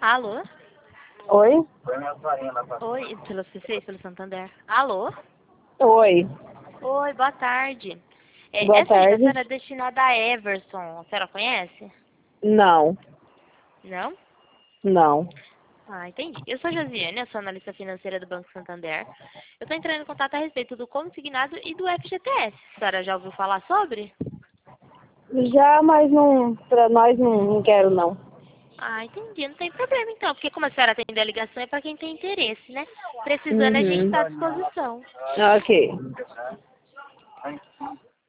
Alô? Oi? Oi, pelo C6, pelo Santander. Alô? Oi. Oi, boa tarde. Boa Essa ligação tarde. era destinada a Everson. A senhora conhece? Não, Não? não. Ah, entendi. Eu sou a Josiane, eu sou analista financeira do Banco Santander. Eu estou entrando em contato a respeito do consignado e do FGTS. A senhora já ouviu falar sobre? Já, mas não, pra nós não quero não. Ah, entendi. Não tem problema então, porque como a senhora atende a ligação é para quem tem interesse, né? Precisando a gente Uhum. está à disposição. Ok.